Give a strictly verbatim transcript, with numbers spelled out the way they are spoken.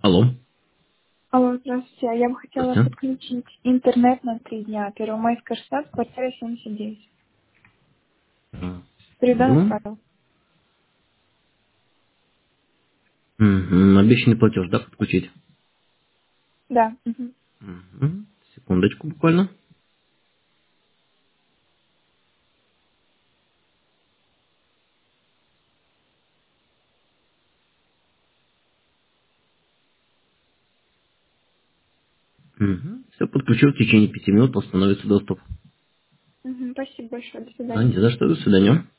Алло, Алло, здравствуйте. А Я бы хотела здравствуйте. подключить интернет на три дня. Первомайская шестнадцать, квартира семьдесят девять. Ага. Переда Ну, направил. мгм, обещанный платеж, да, подключить? Да. Мгм. Мгм. Секундочку буквально. Все, подключил, в течение пяти минут восстановится доступ. Мгм. Спасибо большое. До Да, свидания. не за что, до свидания.